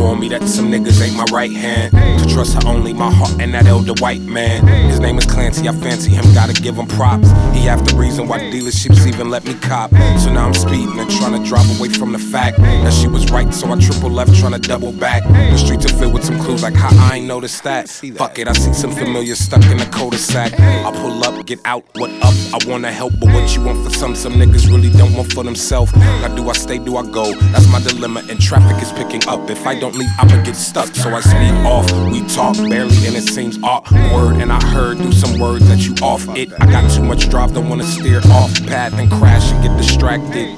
warned me that some niggas ain't my right hand. To trust her only my heart and that elder white man. His name is Clancy, I fancy him, gotta give him props. He half the reason why dealerships even let me cop. So now I'm speeding and trying to drive away from the fact that she was right, so I triple left trying to double back. The streets are filled with some clues like how I ain't noticed that. Fuck it, I see some familiar stuck in the cul-de-sac. I pull up, get out, what up? I wanna help, but what you want for some niggas really don't want for themselves. Now do I stay, do I go? That's my dilemma, and traffic is picking up. If I don't leave, I'ma get stuck, so I speed off. We talk barely and it seems awkward, and I heard through some words that you off it. I got too much drive, don't wanna steer off path and crash and get distracted.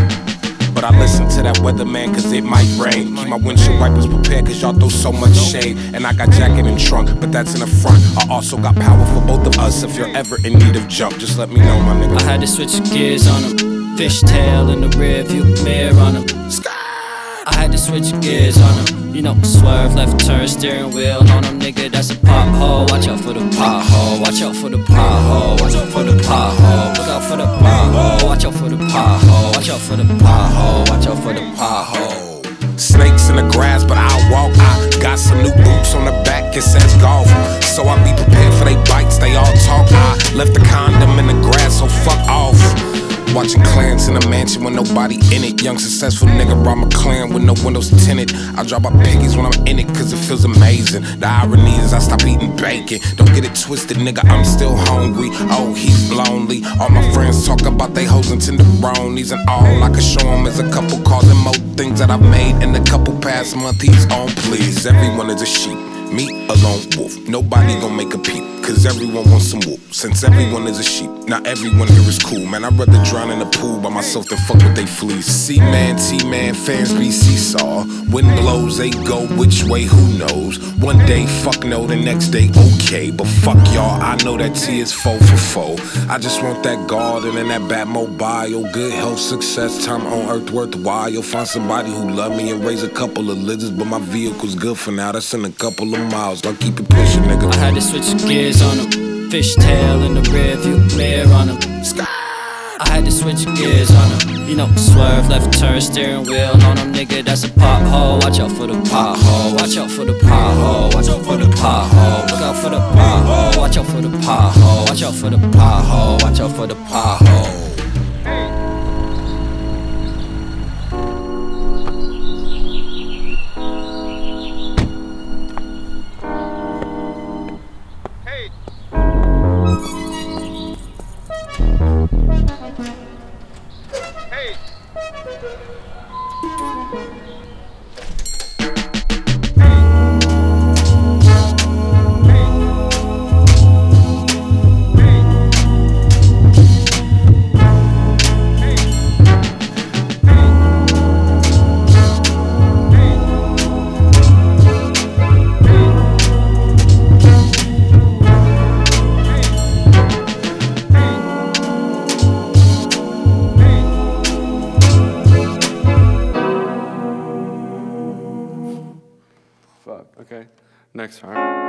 But I listen to that weatherman cause it might rain. Keep my windshield wipers prepared cause y'all throw so much shade. And I got jacket and trunk, but that's in the front. I also got power for both of us. If you're ever in need of jump, just let me know, my nigga. I had to switch gears on him. Fishtail in the rear view mirror on him. I had to switch gears on him. You know, swerve, left turn, steering wheel on him, nigga, that's a pothole. Watch out for the pothole, watch out for the pothole, watch out for the pothole, look out for the pothole, watch out for the pothole, watch out for the pothole, watch out for the pothole. Snakes in the grass, but I'll walk. I got some new boots on the back, it says golf. So I be prepared for they bites, they all talk. I left the condom in the grass, so fuck off. Watching clans in a mansion with nobody in it. Young successful nigga rob my clan with no windows tinted. I drop my piggies when I'm in it cause it feels amazing. The irony is I stop eating bacon. Don't get it twisted, nigga, I'm still hungry. Oh, he's lonely. All my friends talk about they hoes and tenderonis, and all I can show him is a couple cars and more things that I've made in a couple past month. He's on, please. Everyone is a sheep, me a lone wolf. Nobody gon' make a peep, cause everyone wants some wool. Since everyone is a sheep, not everyone here is cool. Man, I'd rather drown in the pool by myself than fuck with they fleas. C-man, T-man, fans be seesaw. Wind blows, they go which way, who knows. One day, fuck no, the next day, okay. But fuck y'all, I know that T is 4 for 4. I just want that garden and that Batmobile. Good health, success, time on earth worthwhile. You'll find somebody who love me and raise a couple of lizards. But my vehicle's good for now, that's in a couple of miles. I'll keep it pushing, nigga. I had to switch gears on him. Fishtail in the rear view mirror on him. I had to switch gears on him. You know, swerve, left turn, steering wheel on him, nigga, that's a pothole. Watch out for the pothole, watch out for the pothole, watch out for the pothole, look out for the pothole, watch out for the pothole, watch out for the pothole, watch out for the pothole. Fuck, okay. Next time.